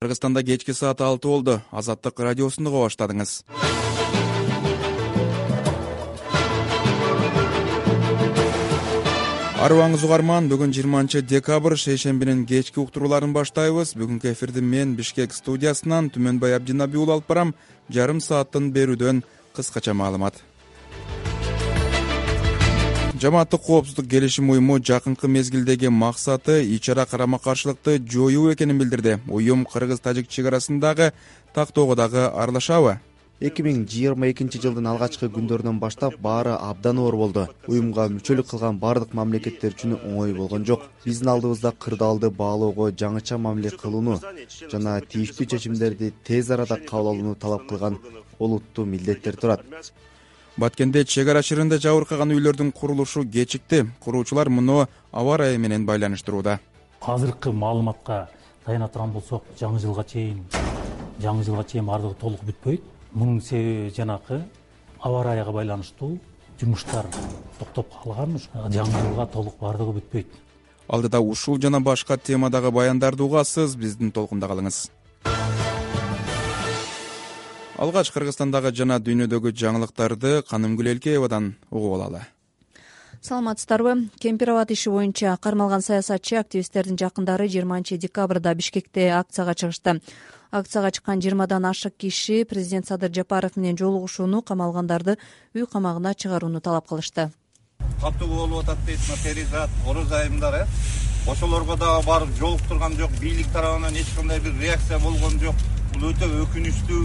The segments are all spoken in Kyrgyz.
Кыргызстанда кечки саат 6 болду. Азаттык радиосунду уга баштадыңыз. Арыбаңыз угарман, бүгүн 20 декабрь шейшембинин кечки уктурууларын баштайбыз. Бүгүнкү эфирди мен Бишкек студиясынан Түмөнбай Абдинаби уулу алып барам. Жарым сааттын берүүдөн кыскача маалымат. Жамааттык коопсуздук келишим уюму жакынкы мезгилдеги максаты ич-ара карама-каршылыкты жоюу экенин билдирди. Уюм кыргыз-тажик чек арасындагы тактоого дагы аралашабы? 2022 жылдын алгачкы күндөрүнөн баштап баары абдан оор болду. Уюмга мүчөлүк кылган бардык мамлекеттер үчүн оңой болгон жок. Биздин алдыбызда кырдаалды баалоого, жаңыча мамиле кылууну жана тийиштүү чечимдерди тез арада кабыл алууну талап кылган олуттуу милдеттер турат. Баткенде чек ара шырында жабыркаган үйлөрдүн курулушу кечикти. Куруучулар муну аба ырайы менен байланыштырууда. Азыркы маалыматка таяна турган болсок, жаңы жылга чейин бардыгы толук бүтпөйт. Мунун себеби жанакы аба ырайыга байланыштуу жумуштар токтоп калган. Жаңы жылга толук бардыгы бүтпөйт. Алдыда ушул жана башка темадагы баяндарды угасыз, биздин толкунда калыңыз. Алгач Кыргызстандагы жана дүйнөдөгү жаңылыктарды Канымгүл Элкеевадан угуп алалы. Саламатсыздарбы? Кемпир-Абад иши боюнча кармалган саясатчы активисттердин жакындары 20 декабрда Бишкекте акцияга чыгышты. Акцияга чыккан 20дан ашык киши президент Садыр Жапаров менен жолугушууну, камалгандарды үй камагына чыгарууну талап кылышты. Катуу болуп атат дейт, перизат, ороз айымдар, ошолорго дагы барып жолуктурган жок, бийлик тарабынан эч кандай бир реакция болгон жок. Бул өтө өкүнүчтүү.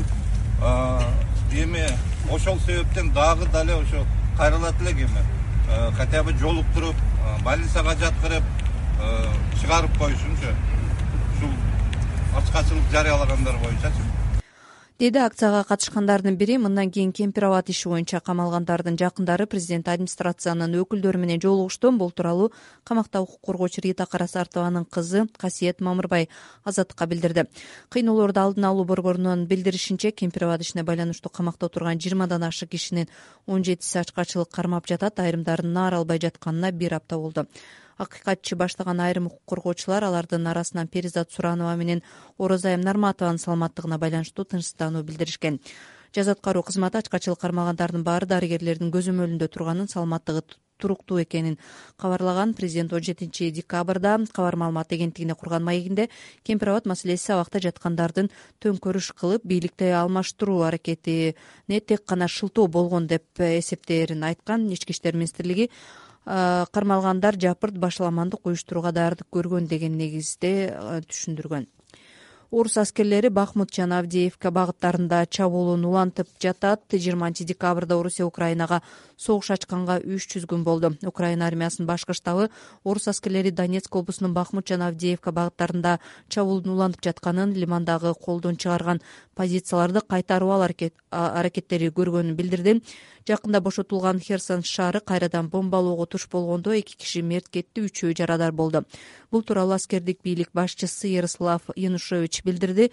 Эми ошол себептен дагы дале ошо кайрылат элек эми. Хотя бы жолуктуруп, больницага жаткырып, чыгарып коюшунчу. Ушул ачкачылык жарыялагандар боюнчачы. Деди акцияга катышкандардын бири. Мындан кийин Кемпир-Абад иши боюнча камалгандардын жакындары президент администрациянын өкүлдөрү менен жолугушту. Бул тууралуу камакта укук коргоочу Рита Карасартованын кызы Касиет Мамырбай Азаттыкка билдирди. Кыйноолорду алдын алуу борборунун билдиришинче, Кемпир-Абад ишине байланыштуу камакта отурган 20дан ашык кишинин 17си ачкачылык кармап жатат. Айрымдарын наар албай жатканына 1 апта болду. Акыйкатчы баштаган айрым укук коргоочулар алардын арасынан Перизат Суранова менен Орозайым Нарматованын саламаттыгына байланыштуу тынчсыздануу билдиришкен. Жаза аткаруу кызматы ачкачылык кармагандардын баары дарыгерлердин көзөмөлүндө турганын, саламаттыгы туруктуу экенин кабарлаган. Президент 17 декабрда кабар маалымат агенттигине курган маегинде Кемпир-Абад маселеси абакта жаткандардын төңкөрүш кылып, бийликти алмаштыруу аракетине тек гана шылтоо болгон деп эсептээрин айткан. Ички иштер министрлиги кармалгандар жапырт башаламандык уюштурууга даярдык көргөн деген негизде түшүндүргөн. Орус аскерлери Бахмут жана Авдеевка багыттарында чабуулууну улантып жатат. 20 декабрда Орусия Украинага согуш ачканга 300 күн болду. Украина армиясынын башкы штабы орус аскерлери Донецк облусунун Бахмут жана Авдеевка багыттарында чабуулууну улантып жатканын, лимандагы колдон чыгарган позицияларды кайтарып алуу аракеттери көргөнүн билдирди. Жакында бошотулган Херсон шаары кайрадан бомбалоого туш болгондо 2 киши мерт кетти, 3-өө жарадар болду. Бул тууралуу аскердик бийлик башчысы Ярослав Янушевич билдирди.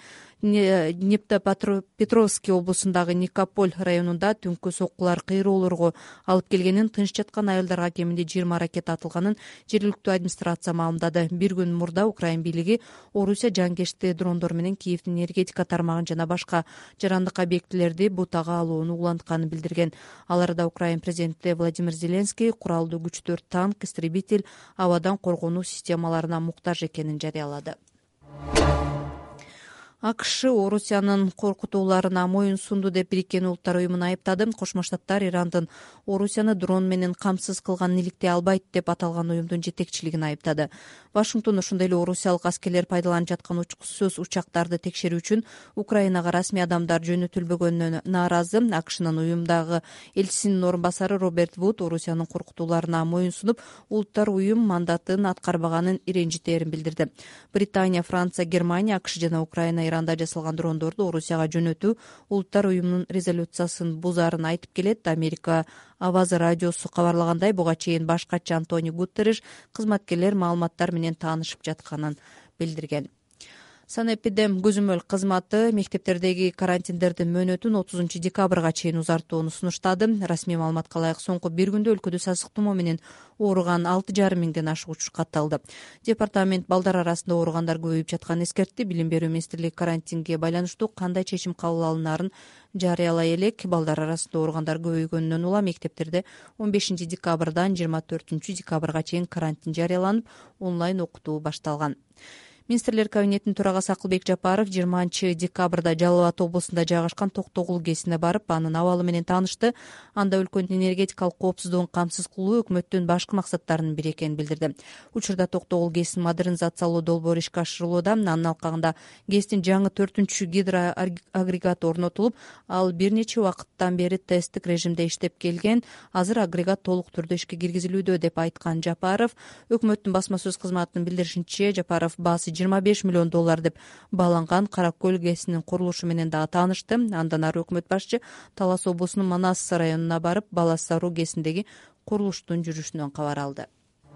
Днепропетровский облусундагы Никополь районунда түнкү соккулар кыйроолорго алып келгенин, тынч жаткан аялдарга кеминде 20 ракет атылганын жергиликтүү администрация маалымдады. 1 күн мурда Украин бийлиги Орусия жанкечти дрондор менен Киевдин энергетика тармагын жана башка жарандык объектилерди бутага алууну улантканын билдирген. Ал арада Украин президенти Владимир Зеленский куралдуу күчтөр, танк, истребитель, абадан коргонуу системаларына муктаж экенин жарыялады. АКШ Орусиянын коркутууларына моюн сунду деп Бириккен Улуттар уюмун айыптады. Кошмо Штаттар Ирандын Орусияны дрон менен камсыз кылганын иликтей албайт деп аталган уюмдун жетекчилигин айыптады. Вашингтон ошондой эле орусиялык аскерлер пайдаланып жаткан учкусуз учактарды текшерүү үчүн Украинага расмий адамдар жөнөтүлбөгөнүнө нааразы. АКШнын уюмдагы элчисинин орун басары Роберт Вуд Орусиянын коркутууларына моюн сунуп, улуттар уюм мандатын аткарбаганын иренжитерин билдирди. Британия, Франция, Германия, АКШ жана Украина Иранда жасалган дрондорду Орусияга жөнөтүү улуттар уюмунун резолюциясын бузарын айтып келет. Америка Авазы радиосу кабарлагандай, буга чейин баш катчы Антонио Гутерриш кызматкерлер маалыматтар менен таанышып жатканын билдирген. Санэпидем көзөмөл кызматы мектептердеги карантиндердин мөөнөтүн 30 декабрга чейин узартууну сунуштады. Расмий маалыматка ылайык соңку бир күндө өлкөдө сасык тумоо менен ооруган 6,5 миңден ашык учур катталды. Департамент балдар арасында ооругандар көбөйүп жатканын эскертти. Билим берүү министрлиги карантинге байланыштуу кандай чечим кабыл алынаарын жарыялай элек. Балдар арасында ооругандар көбөйгөнүнөн улам мектептерде 15 декабрдан 24 декабрга чейин карантин жарыяланып, онлайн окутуу башталган. Министрлер кабинетинин төрагасы Акылбек Жапаров 20 декабрда Жалал Абад облусунда жайгашкан Токтогул КЭСине барып, анын абалы менен таанышты. Анда өлкөнүн энергетикалык коопсуздугун камсыз кылуу өкмөттүн башкы максаттарынын бири экенин билдирди. Учурда Токтогул КЭСин модернизациялоо долбоору ишке ашырылууда. Анын алкагында КЭСтин жаңы 4-чү гидроагрегаты орнотулуп, ал бир нече убакыттан бери тесттик режимде иштеп келген. Азыр агрегат толук түрдө ишке киргизилүүдө деп айткан Жапаров. Өкмөттүн басма сөз кызматынын билдиришинче, Жапаров баасы $25 миллион деп бааланган Каракөл КЭСинин курулушу менен дагы таанышты. Андан ары өкмөт башчы Талас облусунун Манас районуна барып, Балас-Саруу КЭСиндеги курулуштун жүрүшүнөн кабар алды.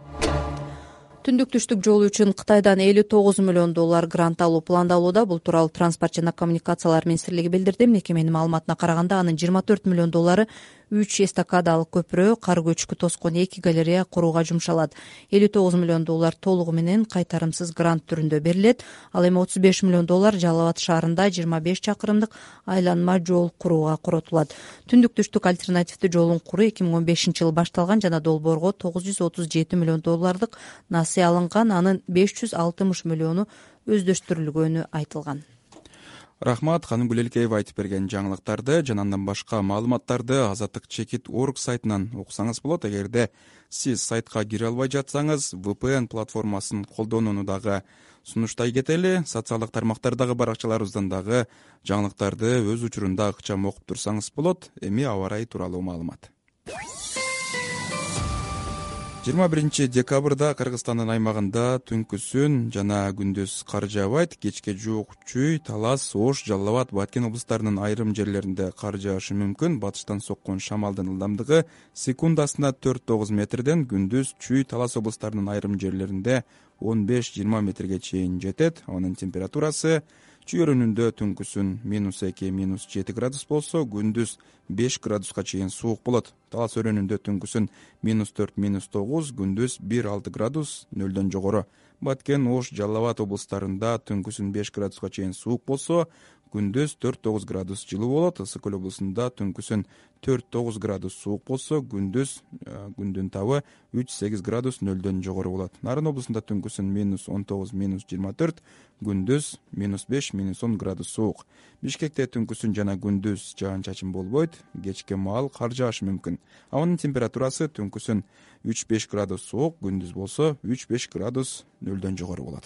Түндүк-түштүк жол үчүн Кытайдан $59 миллион грант алуу пландалууда. Бул тууралуу Транспорт жана коммуникациялар министрлиги билдирди. Мекеменин маалыматына караганда, анын $24 миллион 3 эстакадалык көпүрө, кар көчкү тоскон 2 галерея курууга жумшалат. $59 миллион толугу менен кайтарымсыз грант түрүндө берилет. Ал эми $35 миллион Жалал Абад шаарында 25 чакырымдык айланма жол курууга коротулат. Түндүк-түштүк альтернативдүү жолун куруу 2015-жылы башталган жана долбоорго $937 миллион насый алынган, анын $560 миллиону өздөштүрүлгөнү айтылган. Рахмат, Ханым Гүлелкеева айтып берген жаңылыктарды жана андан башка маалыматтарды Азаттык-Чекит.org сайтынан окусаңыз болот. Эгерде сиз сайтка кире албай жатсаңыз, VPN платформасын колдонууну дагы сунуштай кетели. Социалдык тармактардагы баракчаларыбыздан дагы жаңылыктарды өз учурунда ыкчам окуп турсаңыз болот. Эми аба ырайы тууралуу маалымат. 21 декабрда Кыргызстандын аймагында түнкүсүн жана күндүз кар жаабайт. Кечке жуук Чүй, Талас, Ош, Жалал Абад, Баткен облустарынын айрым жерлеринде кар жаашы мүмкүн. Батыштан соккон шамалдын ылдамдыгы секундасына 4-9 метрден, күндүз Чүй, Талас облустарынын айрым жерлеринде 15-20 метрге чейин жетет. Анын температурасы Чүй өрүнүндө түнкүсүн -2, -7 градус болсо, күндүз 5 градуска чейин суук болот. Талас өрүнүндө түнкүсүн -4, -9, күндүз 1-6 градус, нөлдөн жогору. Баткен, Ош, Жалал Абад облустарында түнкүсүн 5 градуска чейин суук болсо, күндүз 4-9 градус жылуу болот. Ысык көл облусунда түнкүсүн 4-9 градус суук болсо, күндүн табы 3-8 градус, нөлдөн жогору болот. Нарын облусунда түнкүсүн -19, -24, күндүз -5, -10 градус суук. Бишкекте түнкүсүн жана күндүз жаан-чачын болбойт, кечке маал кар жаашы мүмкүн. Абанын температурасы түнкүсүн 3-5 градус суук, күндүз болсо 3-5 градус, нөлдөн жогору болот.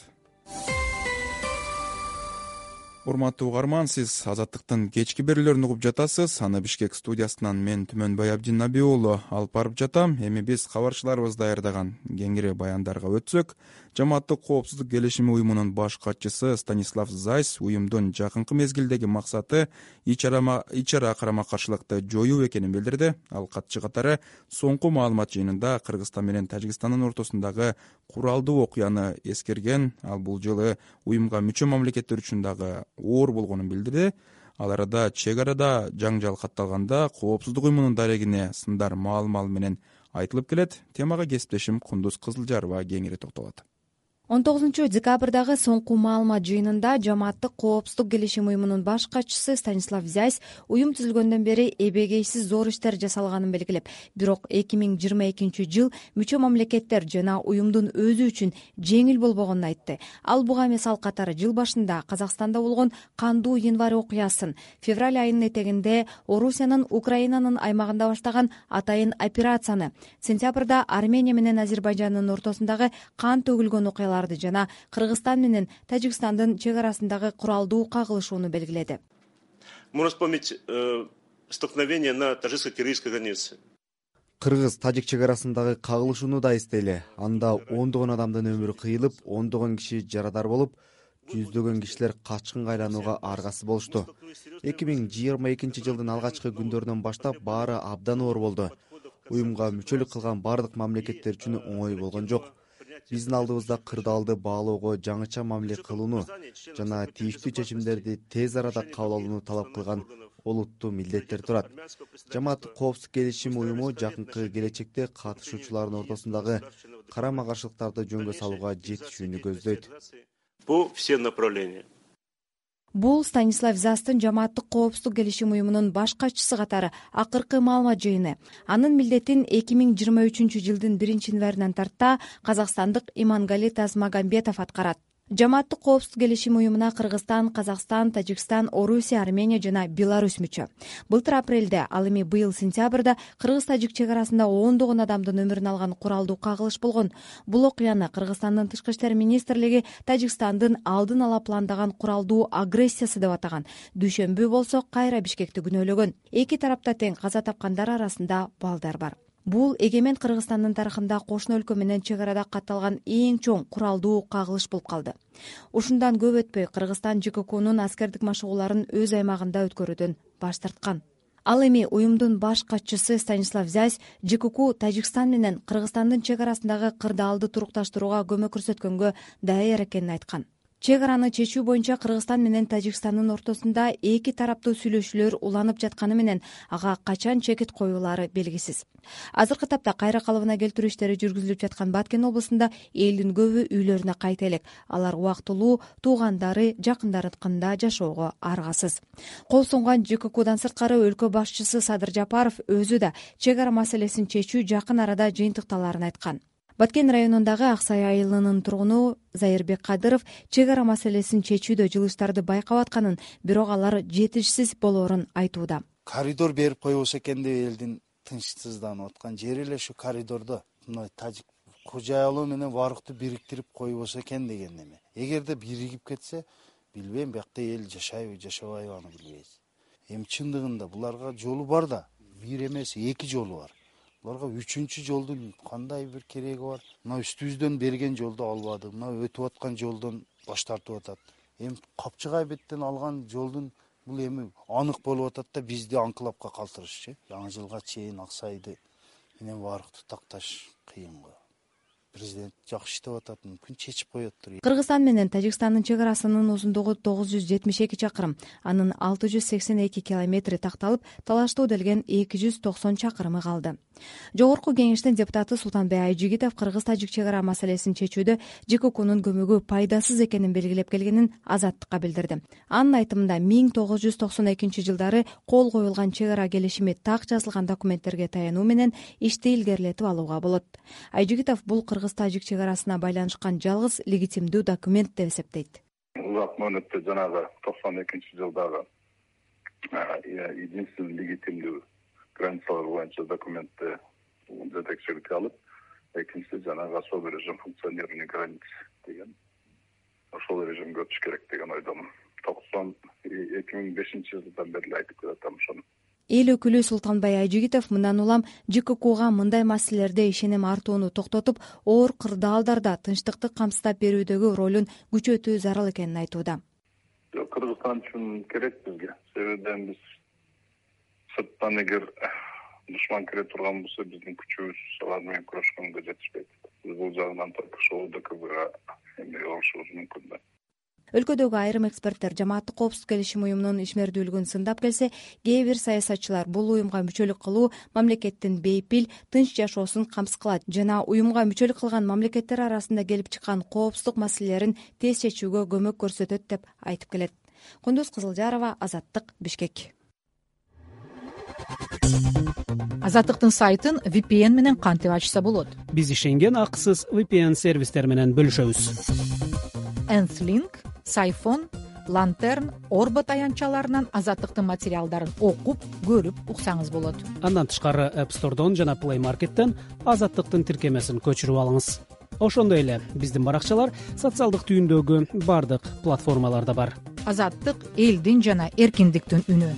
Урматтуу угарман, сиз Азаттыктын кечки берүүлөрүн угуп жатасыз. Аны Бишкек студиясынан мен Түмөнбай Абдиннаби уулу алып барып жатам. Эми биз кабарчыларыбыз даярдаган кеңири баяндарга өтсөк, Жамааттык коопсуздук келишими уюмунун баш катчысы Станислав Зайс уюмдун жакынкы мезгилдеги максаты ичара карама-каршылыкты жоюу экенин билдирди. Ал катчы катары соңку маалымат жыйынында Кыргызстан менен Тажикстандын ортосундагы куралдуу окуяны эскерген. Ал бул жылы уюмга мүчө мамлекеттер үчүн дагы оор болгонун билдирди. Ал арада чек арада жаңжал катталганда коопсуздук уюмунун дарегине сындар маал менен айтылып келет. Темага кесиптешим Кундуз Кызылжарова кеңири токтолот. 19 декабрдагы соңку маалымат жыйынында Жамааттык коопсуздук келишим уюмунун баш катчысы Станислав Зайс уюм түзүлгөндөн бери эбегейсиз зор иштер жасалганын белгилеп, бирок 2022 жыл мүчө мамлекеттер жана уюмдун өзү үчүн жеңил болбогонун айтты. Ал буга мисал катары жыл башында Казакстанда болгон кандуу январь окуясын, февраль айынын этегинде Орусиянын Украинанын аймагында баштаган атайын операцияны, сентябрда Армения менен Азербайжандын ортосундагы кан төгүлгөн окуялар жана Кыргызстан менен Тажикстандын чек арасындагы куралдуу кагылышууну белгиледи. Можно вспомнить столкновение на тажикско-киргизской границе. Кыргыз-Тажик чек арасындагы кагылышууну да эстейли. Анда ондогон адамдын өмүрү кыйылып, ондогон киши жарадар болуп, жүздөгөн кишилер качкынга айланууга аргасыз болушту. 2022 жылдын алгачкы күндөрүнөн баштап баары абдан оор болду. Уюмга мүчөлүк кылган бардык мамлекеттер үчүн оңой болгон жок. биздин алдыбызда кырдаалды баалоого, жаңыча мамиле кылууну жана тийиштүү чечимдерди тез арада кабыл алууну талап кылган олуттуу милдеттер турат. Жамааттык коопсуздук келишим уюму жакынкы келечекте катышуучулардын ортосундагы карама-каршылыктарды жөнгө салууга жетишүүнү көздөйт. По всем направлениям. Бул Станислав Застын жамааттык коопсуздук келишим уюмунун баш катчысы катары акыркы маалымат жыйыны. Анын милдетин 2023-жылдын 1-январынан тарта казакстандык Имангали Тазмагамбетов аткарат. Жамааттык коопсуздук келишим уюмуна Кыргызстан, Казакстан, Тажикстан, Орусия, Армения жана Беларусь мүчө. Былтыр апрелде, ал эми быйыл сентябрда Кыргыз-Тажик чек арасында 10 адамдын өмүрүн алган куралдуу кагылыш болгон. Бул окуяны Кыргызстандын тышкы иштер министрлиги Тажикстандын алдын ала пландаган куралдуу агрессиясы деп атаган. Дүйшөмбү болсо кайра Бишкекти күнөөлөгөн. Эки тарапта тең каза тапкандар арасында балдар бар. Бул эгемен Кыргызстандын тарыхында кошуна өлкө менен чек арада катталган эң чоң куралдуу кагылыш болуп калды. Ушундан көп өтпөй Кыргызстан ЖККнун аскердик машыгууларын өз аймагында өткөрүүдөн баш тарткан. Ал эми уюмдун баш катчысы Станислав Зязь ЖКК Тажикстан менен Кыргызстандын чек арасындагы кырдаалды турукташтырууга көмөк көрсөткөнгө даяр экенин айткан. Чек араны чечүү боюнча Кыргызстан менен Тажикстандын ортосунда эки тараптуу сүйлөшүүлөр уланып жатканы менен ага качан чекит коюлары белгисиз. Азыркы тапта кайра калыбына келтирүү иштери жүргүзүлүп жаткан Баткен облусунда элдин көбү үйлөрүнө кайта элек. Алар убактылуу туугандары, жакындарыныкында жашоого аргасыз. Кол сунган ЖККдан сырткары өлкө башчысы Садыр Жапаров өзү да чек ара маселесин чечүү жакын арада жыйынтыкталарын айткан. Баткен районундагы Аксай айылынын тургуну Зайырбек Кадыров чек ара маселесин чечүүдө жылыштарды байкап атканын, бирок алар жетишсиз болоорун айтууда. Коридор берип койбосо экен деп элдин тынчсызданып аткан жери эле ушу коридордо мына тажик кожоялуу менен барыктуу бириктирип койбосо экен деген эме. Эгерде биригип кетсе, билбейм, биякта эл жашайбы, жашабайбы аны билбейбиз. Эми чындыгында буларга жолу бар да, бир эмес, эки жолу бар. Буларга үчүнчү жолдун кандай бир кереги бар? Мына үстүбүздөн берген жолду албады, мына өтүп аткан жолдон баш тартып атат. Эми Капчыгай беттен алган жолдун бул эми анык болуп атат да, бизди анкылапка калтырышчы. Жаңы жылга чейин Аксайды менен барыкты такташ кыйын го. Президент жакшы иштеп атат, мүмкүн чечип коёттур. Кыргызстан менен Тажикстандын чек арасынын узундугу 972 чакырым, анын 682 километри такталып, талаштуу делген 290 чакырымы калды. Жогорку кеңештин депутаты Султанбек Айжигитов Кыргыз-Тажик чек ара маселесин чечүүдө ЖККнун көмөгү пайдасыз экенин белгилеп келгенин Азаттыкка билдирди. Анын айтымында 1992 жылдары кол коюлган чек ара келишими так жазылган документтерге таянуу менен ишти илгерилетип алууга болот. Айжигитов бул Кыргыз-Тажик чек арасына байланышкан жалгыз легитимдүү документ деп эсептейт. Узак мөөнөттө жанагы 92 жылдагы единственный легитимдүү границалар боюнча документти жетекчиликке алып, экинчиси жанагы особый режим функционирования границ деген ошол режимге өтүш керек деген ойдомун. 2005 жылдан бери айтып келатам ошону. Эл өкүлү Султанбек Айжигитов мындан улам ЖККга мындай маселелерде ишеним артууну токтотуп, оор кырдаалдарда тынчтыкты камсыздап берүүдөгү ролун күчөтүү зарыл экенин айтууда. Кыргызстан үчүн керек бизге. Себебен биз сырттан эгер душман кире турган болсо, биздин күчүбүз алар менен күрөшкөнгө жетишпейт. Биз бул жагынан ошол ДКБга эме болушубуз мүмкүн да. Өлкөдөгү айрым эксперттер жамааттык коопсуздук келишим уюмунун ишмердүүлүгүн сындап келсе, кээ бир саясатчылар бул уюмга мүчөлүк кылуу мамлекеттин бейпил, тынч жашоосун камсыз кылат жана уюмга мүчөлүк кылган мамлекеттер арасында келип чыккан коопсуздук маселелерин тез чечүүгө көмөк көрсөтөт деп айтып келет. Кундуз Кызылжарова, Азаттык, Бишкек. Азаттыктын сайтын VPN менен кантип ачса болот? Биз ишенген акысыз VPN сервистер менен бөлүшөбүз. Nth-Link, Сайфон, Lantern, Орбот аянтчаларынан Азаттыктын материалдарын окуп, көрүп уксаңыз болот. Андан тышкары App Store'дон жана Play Market'тен Азаттыктын тиркемесин көчүрүп алыңыз. Ошондой эле биздин баракчалар социалдык түйүндөгү бардык платформаларда бар. Азаттык элдин жана эркиндиктин үнү.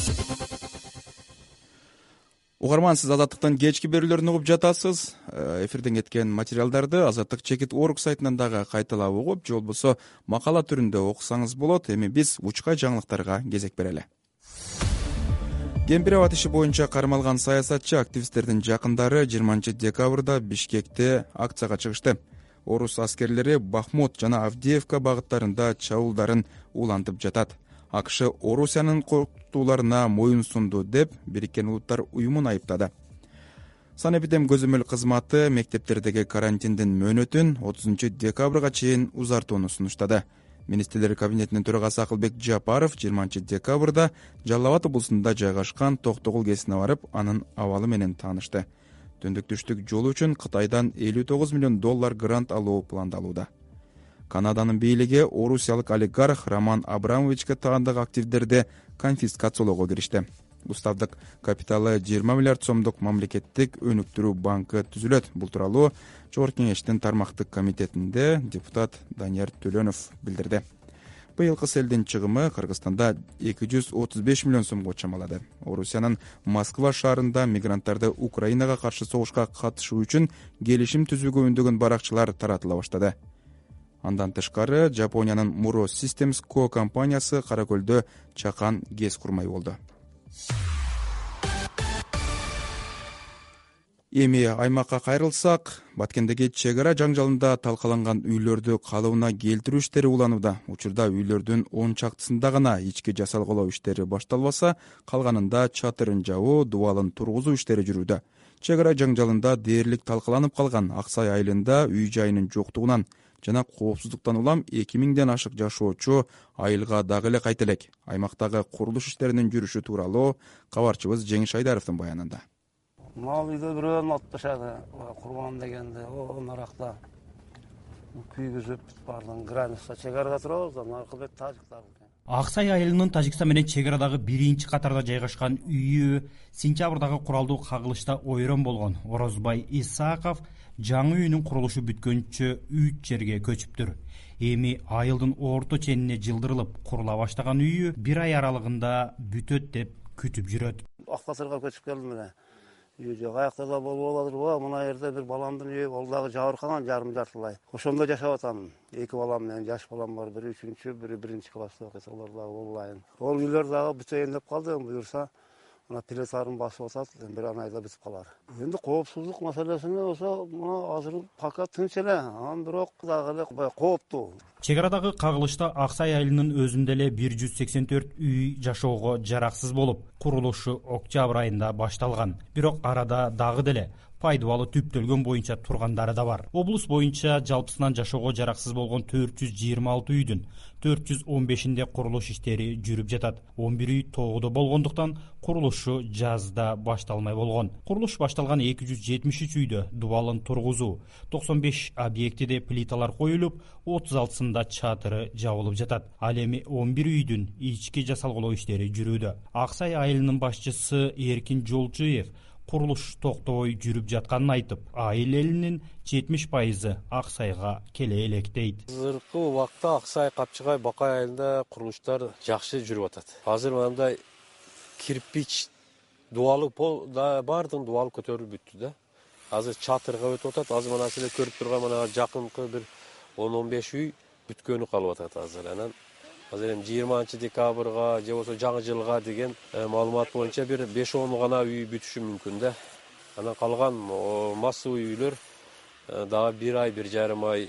Угарман, сиз Азаттыктын кечки берүүлөрүн угуп жатасыз. Эфирден кеткен материалдарды Азаттык Чекит.org сайтынан дагы кайталап угуп, же болбосо макала түрүндө окусаңыз болот. Эми биз учка жаңылыктарга кезек берели. Кемпир абад иши боюнча кармалган саясатчы активисттердин жакындары 20 декабрда Бишкекте акцияга чыгышты. орус аскерлери Бахмут жана Авдеевка багыттарында чабуулдарын улантып жатат. АКШ Орусиянын коркутууларына моюн сунду деп Бириккен Улуттар уюмун айыптады. Санэпидем көзөмөл кызматы мектептердеги карантиндин мөөнөтүн 30 декабрга чейин узартууну сунуштады. Министрлер кабинетинин төрагасы Акылбек Жапаров 20 декабрда Жалал Абад облусунда жайгашкан Токтогул КЭСине барып, анын абалы менен таанышты. Түндүк-түштүк жолу үчүн Кытайдан $59 миллион грант алуу пландалууда. Канаданын бийлиги орусиялык олигарх Роман Абрамовичке таандык активдерди конфискациялоого киришти. Уставдык капиталы 20 миллиард сомдук мамлекеттик өнүктүрүү банкы түзүлөт. Бул тууралуу Жогорку Кеңештин тармактык комитетинде депутат Данияр Төлөнов билдирди. Быйылкы селдин чыгымы Кыргызстанда 235 миллион сомго чамалады. Орусиянын Москва шаарында мигранттарды Украинага каршы согушка катышуу үчүн келишим түзүүгө үндөгөн баракчылар таратыла баштады. Андан тышкары Жапониянын Muro Systems Co компаниясы Кара Көлдө чакан ГЭС курмай болду. Эми аймакка кайрылсак, Баткендеги чек ара жаңжалында талкаланган үйлөрдү калыбына келтирүү иштери уланууда. Учурда үйлөрдүн 10 чактысында гана ички жасалгылоо иштери башталбаса, калганында чатырын жабуу, дубалын тургузуу иштери жүрүүдө. Чек ара жаңжалында дээрлик талкаланып калган Аксай айылында үй жайынын жоктугунан жана коопсуздуктан улам 2000ден ашык жашоочу айылга дагы эле кайта элек. Аймактагы курулуш иштеринин жүрүшү тууралуу кабарчыбыз Жеңиш Айдаровдун баянында. Мал үйдө бирөөнү атышады, курман дегенде, наракта күйгүзүп бардын граница чек арада турабыз, Акылбек тажиктар. Аксай айылынын Тажикстан менен чек арадагы биринчи катарда жайгашкан үйү сентябрдагы куралдуу кагылышта ойрон болгон. Орозбай Исаков жаңы үйүнүн курулушу бүткөнчө 3 жерге көчүптүр. Эми айылдын орто ченине жылдырылып курула баштаган үйү 1 ай аралыгында бүтөт деп күтүп жүрөт. Акбасырга көчүп келдим эле. Үй жок, аякта да болуп алат. Мына жерде бир баламдын үйү, ол дагы жабыркаган, жарым-жартылай. Ошондо жашап атам. 2 балам менен, жаш балам бар, бири 3-чү, бири 1-чи класста окуйт. Олар дагы болбайын. Ол үйлөр дагы бүтөйүн деп калды, буюрса, мына плитарын басып атат, бир айда бүтүп калар. Эми коопсуздук маселесине болсо, мына азыр пока тынч эле, анан бирок дагы эле кооптуу. Чек арадагы кагылышта Аксай айылынын өзүндө эле 184 үй жашоого жараксыз болуп, курулушу октябрь айында башталган. Бирок арада дагы деле пайдубалы түптөлгөн боюнча тургандары да бар. Облус боюнча жалпысынан жашоого жараксыз болгон 426 үйдүн 415-инде курулуш иштери жүрүп жатат. 11 үй тоодо болгондуктан курулушу жазда башталмай болгон. Курулуш башталган 273 үйдө дубалын тургузуу, 95 объектиде плиталар коюлуп, 36-сында чатыры жабылып жатат. Ал эми 11 үйдүн ички жасалгылоо иштери жүрүүдө. Аксай айылынын башчысы Эркин Жолчуев курулуш токтобой жүрүп жатканын айтып, айыл элинин 70% Аксайга келе элек дейт. Азыркы убакта Аксай, Капчыгай, Бакай айылында курулуштар жакшы жүрүп атат. Азыр мындай кирпич дубалы пол да бардын дубалы көтөрүлүп бүттү да. Азыр чатырга өтүп атат. Азыр мына силер көрүп турган мына жакынкы бир 10-15 үй бүткөнү калып атат азыр. Анан азыр эми 20 декабрга же болсо жаңы жылга деген маалымат боюнча бир 5-10 гана үй бүтүшү мүмкүн да. Анан калган массовый үйлөр дагы 1 ай, 1,5 ай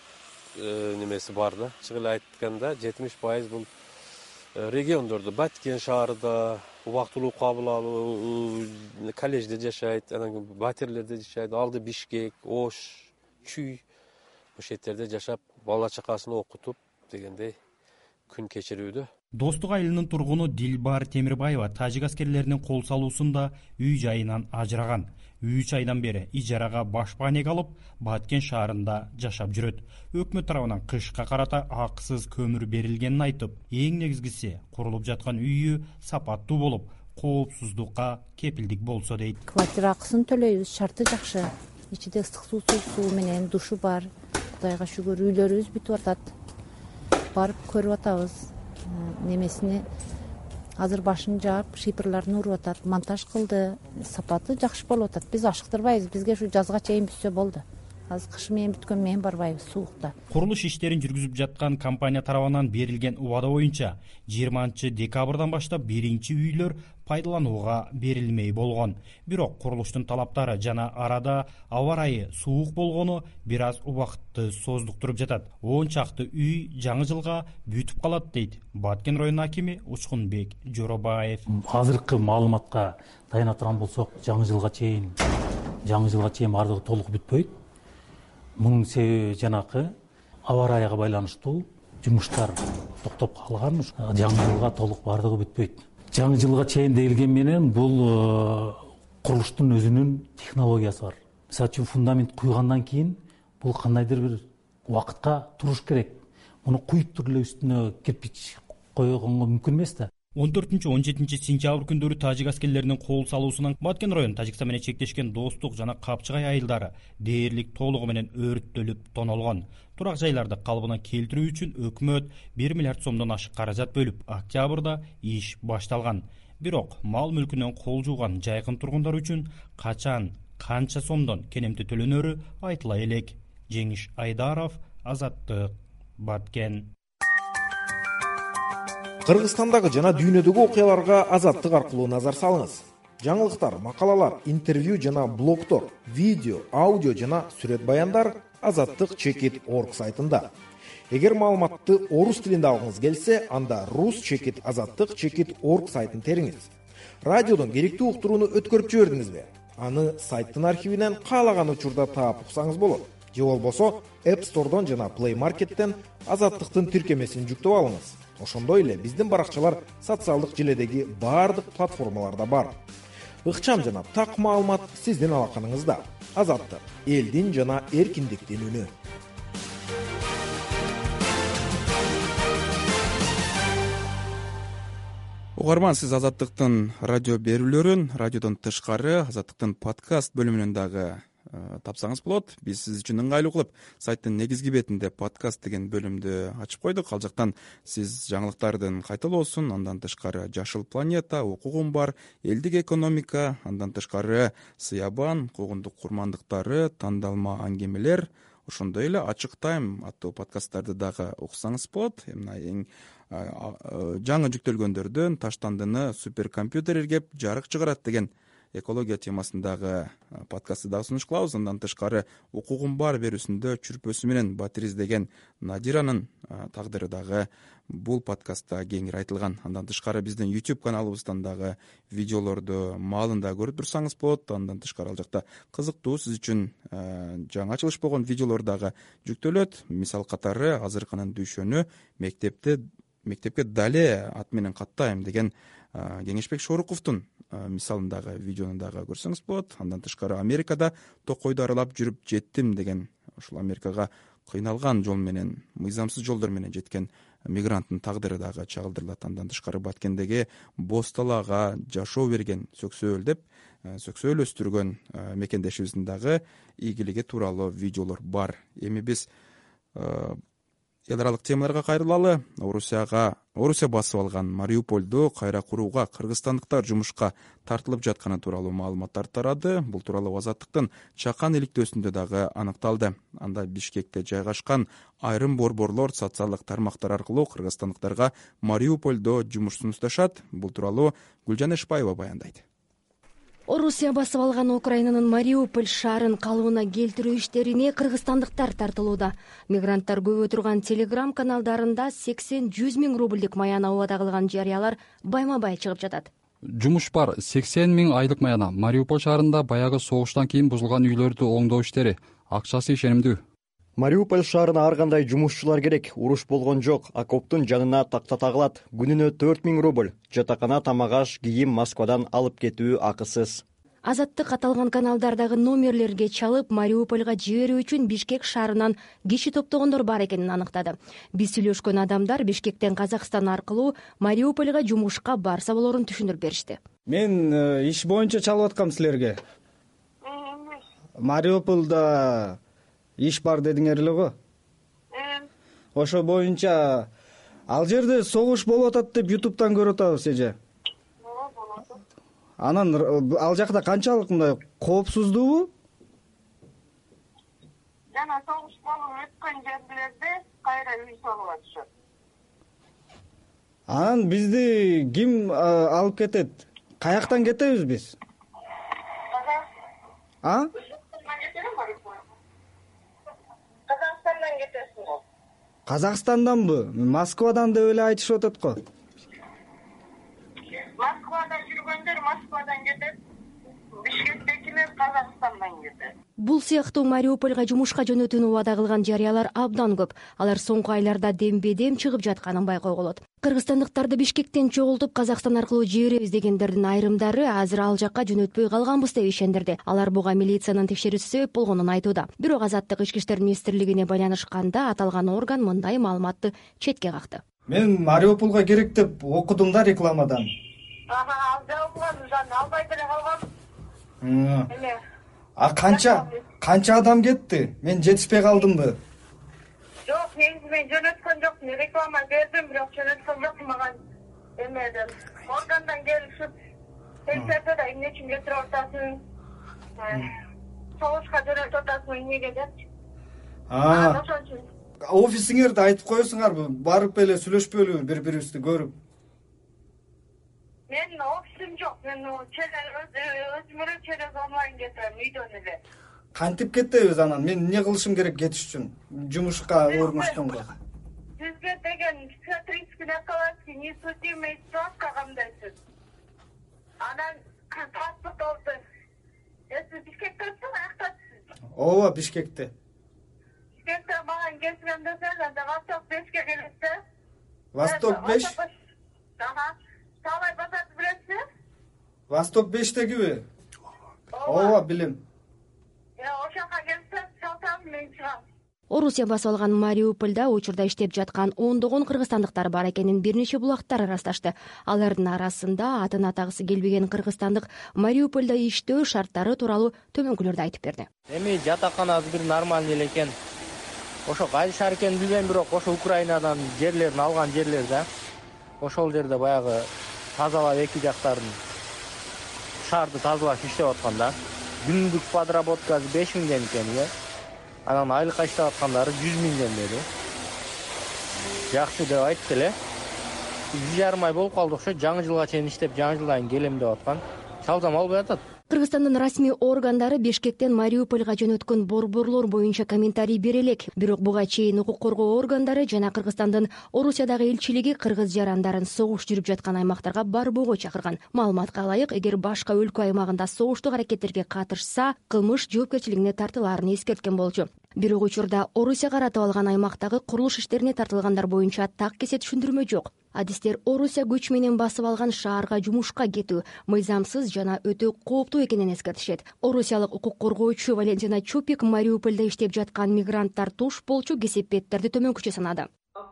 немеси бар да. Чыгыл айтканда 70% бул региондордо, Баткен шаарында убактылуу кабыл алуу, коллежде жашайт, анан батирлерде жашайт, алды Бишкек, Ош, Чүй ошол жерде жашап, бала чакасын окутуп дегендей күн кечирүүдө. Достук айылынын тургуну Дилбар Темирбаева тажик аскерлеринин кол салуусунда үй жайынан ажыраган. 3 айдан бери ижарага башпанек алып, Баткен шаарында жашап жүрөт. Өкмөт тарабынан кышка карата акысыз көмүр берилгенин айтып, эң негизгиси курулуп жаткан үйү сапаттуу болуп, коопсуздукка кепилдик болсо дейт. Квартира акысын төлөйбүз, шарты жакшы. Ичиде ыстык суу менен душу бар. Кудайга шүгүр, үйлөрүбүз бүтүп атат. Барып көрүп атабыз. Немесини азыр башын жаап, шипрларын уруп атат, монтаж кылды. Сапаты жакшы болуп атат. Биз ашыктырбайбыз. Бизге ушу жазга чейин бүтсө болду. азыр кыш менен бүткөн менен барбайбыз суукта. Курулуш иштерин жүргүзүп жаткан компания тарабынан берилген убада боюнча 20 декабрдан баштап биринчи үйлөр пайдаланууга берилмей болгон. Бирок курулуштун талаптары жана арада аба ырайы суук болгону бир аз убакытты создуктуруп жатат. 10 чакты үй жаңы жылга бүтүп калат дейт Баткен районунун акими Учкунбек Жоробаев. Азыркы маалыматка таяна турган болсок, жаңы жылга чейин бардыгы толук бүтпөйт. Мунун себеби жанакы аба ырайга байланыштуу жумуштар токтоп калган. Жаңы жылга толук бардыгы бүтпөйт. Жаңы жылга чейин дегилген менен бул курулуштун өзүнүн технологиясы бар. Мисалы үчүн фундамент куйгандан кийин бул кандайдыр бир убакытка туруш керек. Муну куюп туруп эле үстүнө кирпич койгонго мүмкүн эмес да. 14-17 сентябрь күндөрү тажик аскерлеринин кол салуусунан Баткен району Тажикстан менен чектешкен Достук жана Капчыгай айылдары дээрлик толугу менен өрттөлүп тонолгон. Турак жайларды калыбына келтирүү үчүн өкмөт 1 миллиард сомдон ашык каражат бөлүп, октябрда иш башталган. Бирок мал мүлкүнөн кол жууган жайкын тургундар үчүн качан, канча сомдон кенемти төлөнөрү айтыла элек. Жеңиш Айдаров, Азаттык, Баткен. Кыргызстандагы жана дүйнөдөгү окуяларга Азаттык аркылуу назар салыңыз. Жаңылыктар, макалалар, интервью жана блогтор, видео, аудио жана сүрөт баяндар azattik.org сайтында. Эгер маалыматты орус тилинде алгыңыз келсе, анда rus.azattik.org сайтын териңиз. Радиодон керектүү уктурууну өткөрүп жибердиңизби? Аны сайттын архивинен каалаган учурда таап уксаңыз болот. Же болбосо App Store'дон жана Play Market'тен Азаттыктын тиркемесин жүктөп алыңыз. Ошондой эле биздин баракчалар социалдык желедеги баардык платформаларда бар. Ыкчам жана так маалымат сиздин алаканыңызда. Азаттык, элдин жана эркиндиктин үнү. Угарман, сиз Азаттыктын радио берүүлөрүн радиодон тышкары Азаттыктын подкаст бөлүмүнөн дагы тапсаңыз болот. Биз сиз үчүн ыңгайлуу кылып сайттын негизги бетинде подкаст деген бөлүмдү ачып койдук. Ал жактан сиз жаңылыктардын кайталоосун, андан тышкары Жашыл планета, укугум бар, элдик экономика, андан тышкары Сыябан, куугундук курмандыктары, тандалма аңгемелер, ошондой эле Ачык тайм аттуу подкасттарды дагы уксаңыз болот. Мына эң жаңы жүктөлгөндөрдөн Таштандыны суперкомпьютер иргеп жарык чыгарат деген экология темасындагы подкастты дагы сунуш кылабыз. Андан тышкары укугум бар берүүсүндө чүрпөсү менен батир издеген Надиранын тагдыры дагы бул подкастта кеңири айтылган. Андан тышкары биздин YouTube каналыбыздан дагы видеолорду маалында көрүп турсаңыз болот. Андан тышкары ал жакта кызыктуу сиз үчүн жаңы ачылыш болгон видеолор дагы жүктөлөт. Мисал катары азыркынын дүйшөнү мектепке дале ат менен каттайм деген Кеңешбек Шоруковдун мисалындагы видеону дагы көрсөңүз болот. Андан тышкары Америкада токойду аралап жүрүп жеттим деген, ошол Америкага кыйналган жол менен, мыйзамсыз жолдор менен жеткен мигранттын тагдыры дагы чагылдырылат. Андан тышкары Баткендеги боз талаага жашоо берген сөксөөл деп сөксөөл өстүргөн мекендешибиздин дагы ийгилиги тууралуу видеолор бар. Эми биз эл аралык темаларга кайрылалы. Орусия басып алган Мариупольду кайра курууга кыргызстандыктар жумушка тартылып жатканы тууралуу маалыматтар тарады. Бул тууралуу Азаттыктын чакан иликтөөсүндө дагы аныкталды. Анда Бишкекте жайгашкан айрым борборлор социалдык тармактар аркылуу кыргызстандыктарга Мариупольдо жумуш сунушташат. Бул тууралуу Гүлжан Эшпаева баяндайт. Орусия басып алган Украинанын Мариуполь шаарын калыбына келтирүү иштерине кыргызстандыктар тартылууда. Мигранттар көп отурган телеграм каналдарында 80-100 миң рубльдик маяна убада кылган жарыялар байма-бай чыгып жатат. Жумуш бар, 80 миң айлык маяна. Мариуполь шаарында баягы согуштан кийин бузулган үйлөрдү оңдоо иштери. Акчасы ишенимдүү. Мариуполь шаарына ар кандай жумушчулар керек. Уруш болгон жок. Окоптун жанына такта тагылат. Күнүнө 4 миң рубль. Жатакана, тамак-аш, кийим Москвадан алып кетүү акысыз. Азаттык аталган каналдардагы номерлерге чалып Мариупольга жиберүү үчүн Бишкек шаарынан киши топтогондор бар экенин аныктады. Биз сүйлөшкөн адамдар Бишкектен Казакстан аркылуу Мариупольга жумушка барса болорун түшүндүрүп беришти. Мен иш боюнча чалып аткам силерге. Мариупольда иш бар дедиңер эле го? Ошо боюнча ал жерде согуш болуп атат деп YouTube'дан көрүп атабыз эже. Анан ал жакта канчалык мындай коопсуздуубу? жана согуш болуп өткөн жерлерде кайра үй салып атышат. Анан бизди ким алып кетет? Каяктан кетебиз биз? Казакстандан кетесиң го. Казакстанданбы? Москвадан деп эле айтышып атат го. Москвада жүргөндөр Москвадан кетет. Бишкектекилер Казакстандан кетет. Бул сыяктуу Мариупольго жумушка жөнөтүүнү убада кылган жарыялар абдан көп. Алар соңку айларда дембе-дем чыгып жатканын байкоого болот. Кыргызстандыктарды Бишкектен чогултуп Казакстан аркылуу жиберебиз дегендердин айрымдары азыр ал жакка жөнөтпөй калганбыз деп ишендирди. Алар буга милициянын текшерүүсү себеп болгонун айтууда. Бирок Азаттык Ички иштер министрлигине байланышканда аталган орган мындай маалыматты четке какты. Мен Мариуполго керек деп окудум да рекламадан. Ал жабылган, албай деле калгам. Канча адам кетти? Мен жетишпей калдымбы? Жок, мен жөнөткөн жокмун. Реклама бердим, бирок жөнөткөн жокмун. Мага эмеден органдан келишип, текшерди да эмне үчүн кетирип атасың? Согушка жөнөтүп атасың, эмнеге депчи. Ошон үчүн. Офисиңерди айтып коесуңарбы? Барып эле сүйлөшпөйлүбү бири-бирибизди көрүп? Мен офисим жок. Мен өзүм эле через онлайн кетем, үйдөн эле. Кантип кетебиз анан? Мен эмне кылышым керек кетиш үчүн? Жумушка орношконго. Сизге деген психиатрический наказание, несудимый срока кандайсыз? Анан паспорт алды. Сиз Бишкекте аяктасыз? Ооба, Бишкекте. Бишкекте маған келсеңде сен Восток 5-ке келесиз. Восток 5? Талай базарды билесиз? Восток 5-тегиби? Ооба, билем. Ошока келсем, сатам, мен чыгам. Орусия басып алган Мариупольда учурда иштеп жаткан ондогон кыргызстандыктар бар экенин бир нече булактар ырасташты. Алардын арасында атын атагысы келбеген кыргызстандык Мариупольда иштөө шарттары тууралуу төмөнкүлөрдү айтып берди. Эми жатаканабыз бир нормальный эле экен. Ошо кайсы экенин билбейм, бирок ошо Украинадан жерлерин алган жерлер да. Ошол жерде баягы тазалап эки жактарын шаарды тазалап иштеп аткан да. Күндүк подработкасы 5 миңден экен, анан айлыкка иштеп аткандары 100 миңден деди. Жакшы деп айтты эле. 1,5 ай болуп калды ошо, жаңы жылга чейин иштеп, жаңы жылдан келем деп аткан. Чалсам албай атат. Кыргызстандын расмий органдары Бишкектен Мариупольга жөнөткөн борборлор боюнча комментарий бере элек. Бирок буга чейин укук коргоо органдары жана Кыргызстандын Орусиядагы элчилиги кыргыз жарандарын согуш жүрүп жаткан аймактарга барбоого чакырган. Маалыматка ылайык, эгер башка өлкө аймагында согуштук аракеттерге катышса, кылмыш жоопкерчилигине тартылаарын эскерткен болчу. Бирок учурда Орусия каратып алган аймактагы курулуш иштерине тартылгандар боюнча так кесе түшүндүрмө жок. Адистер Орусия күч менен басып алган шаарга жумушка кетүү мыйзамсыз жана өтө кооптуу экенин эскертишет. Орусиялык укук коргоочу Валентина Чупик Мариупольда иштеп жаткан мигранттар туш болчу кесепеттерди төмөнкүчө санады.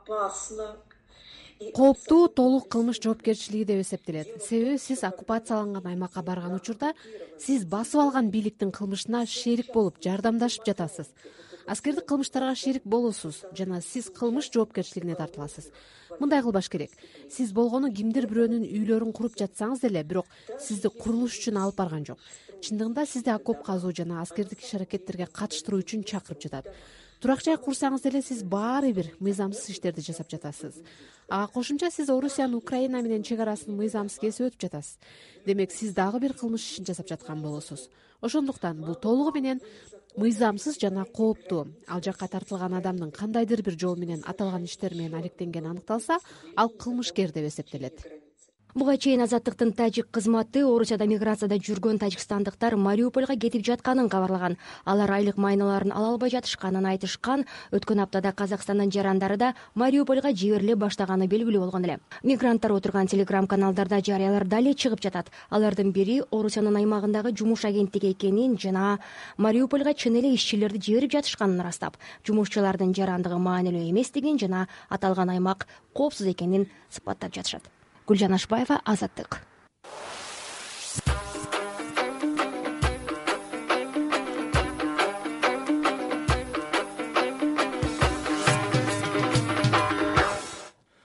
Кооптуу толук кылмыш жоопкерчилиги деп эсептелет. Себеби сиз оккупацияланган аймакка барган учурда сиз басып алган бийликтин кылмышына шерик болуп, жардамдашып жатасыз. Аскердик кылмыштарга шерик болосуз жана сиз кылмыш жоопкерчилигине тартыласыз. Мындай кылбаш керек. Сиз болгону кимдир бирөөнүн үйлөрүн куруп жатсаңыз деле, бирок сизди курулуш үчүн алып барган жок. Чындыгында сизди окоп казуу жана аскердик иш-аракеттерге катыштыруу үчүн чакырып жатат. Турак жай курсаңыз деле сиз баары бир мыйзамсыз иштерди жасап жатасыз. Ага кошумча сиз Орусиянын Украина менен чек арасын мыйзамсыз кесип өтүп жатасыз. Демек сиз дагы бир кылмыш ишин жасап жаткан болосуз. Ошондуктан бул толугу менен мыйзамсыз жана кооптуу. Ал жакка тартылган адамдын кандайдыр бир жол менен аталган иштер менен алектенгени аныкталса, ал кылмышкер деп эсептелет. Буга чейин Азаттыктын тажик кызматы Орусияда миграцияда жүргөн тажикстандыктар Мариупольга кетип жатканын кабарлаган. Алар айлык майналарын ала албай жатышканын айтышкан. Өткөн аптада Казакстандын жарандары да Мариупольга жибериле баштаганы белгилүү болгон эле. Мигранттар отурган телеграм-каналдарда жарыялар дале чыгып жатат. Алардын бири Орусиянын аймагындагы жумуш агенттиги экенин жана Мариупольга чын эле ишчилерди жиберип жатышканын ырастап, жумушчулардын жарандыгы маанилүү эместигин жана аталган аймак коопсуз экенин сыпаттап жатышат. Гүлжан Ашбаева, Азаттык.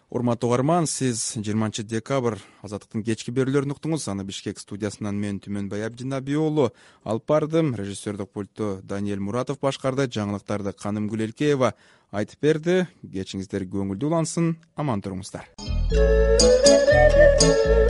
Урматтуу угарман, сиз 20 декабрь Азаттыктын кечки берүүлөрүн уктуңуз. Аны Бишкек студиясынан мен Түмөнбай Абдинабий уулу алып бардым. Режиссердик пультту Даниэль Муратов башкарды. Жаңылыктарды Каным Гүлелкеева айтып берди. Кечиңиздер көңүлдүү улансын. Аман туруңуздар.